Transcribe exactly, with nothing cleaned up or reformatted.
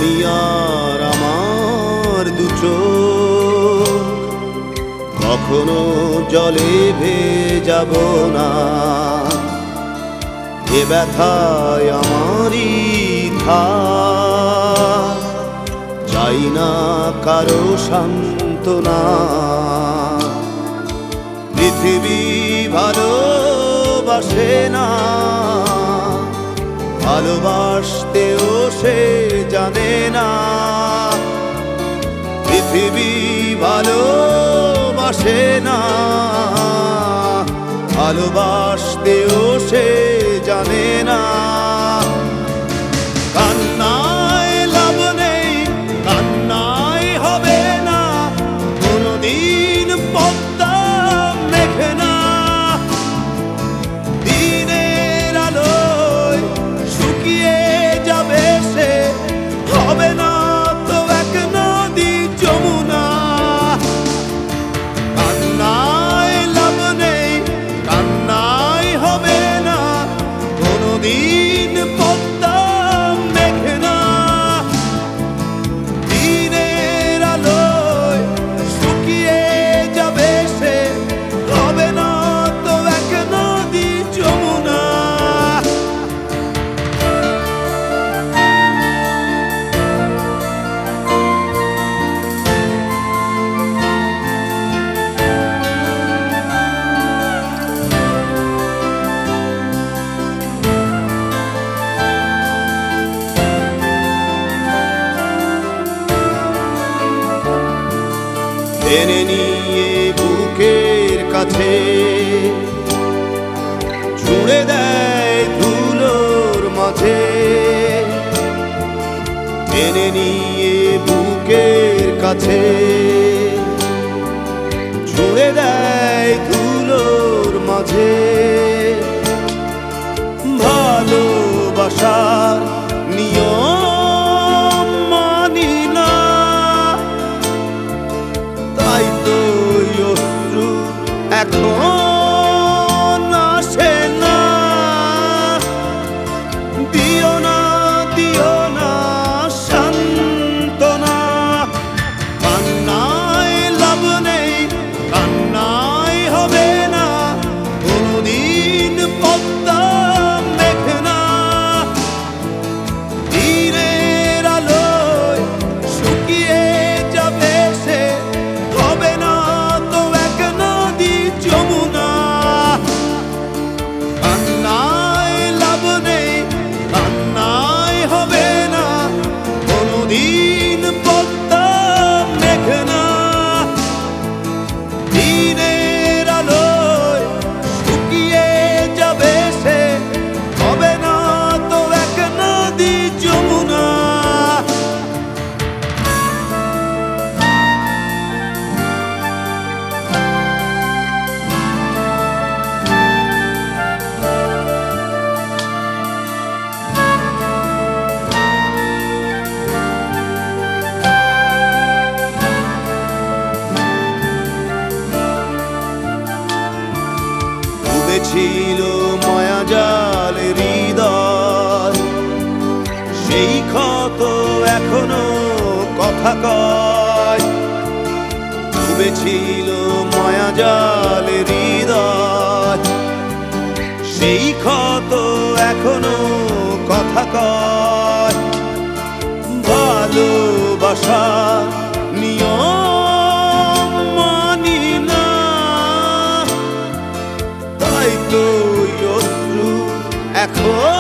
তুমি আর আমার দু চোখ কখনো জলে ভেজাব না। এ ব্যথায় আমারই থাক, চাই না কারো সান্ত্বনা। পৃথিবী ভালোবাসে না, ভালোবাসতেও সে জানে না। পৃথিবী ভালোবাসে না, ভালোবাসতেও সে জানে না। কান্নায় লাভ নেই, কান্নায় হবে না, কোনদিন পদ্মা মেঘে না। দিনের আলোয় শুকিয়ে যাবে সে, হবে না তো এক নদী যমুনা। কান্নায় লাভ নেই, কান্নায় হবে না, কোনদিন পদ্মা মেঘে না। দিনের আলোয় শুকিয়ে যাবে সে, হবে না তো এক নদী যমুনা। টেনে নিয়ে বুকের কাছে ছুঁড়ে দেয় ধুলোর মাঝে। টেনে নিয়ে বুকের কাছে ছুঁড়ে দেয় ধুলোর মাঝে। ভালোবাসার নিয়ম মানি না, তাই তো অশ্রু এখন আসে না। দিও না, দিও না সান্ত্বনা। কান্নায় লাভ নেই, কান্নায় হবে না, কোনদিন পদ্মা মেঘে না। দিনের আলোয় শুকিয়ে যাবে সে, হবে না তো এক নদী যমুনা। কান্নায় লাভ নেই, কান্নায় হবে না, কোনদিন পদ্মা মেঘে না। দিনের আলোয় শুকিয়ে যাবে সে, হবে না তো এক নদী যমুনা। ছিল মায়াজাল হৃদয়, সেই ক্ষত এখনো কথা কয়। ডুবেছিল মায়াজাল হৃদয়, সেই ক্ষত এখনো কথা কয়। ভালোবাসা নিয়ম মানি না, তাই তো অশ্রু এখন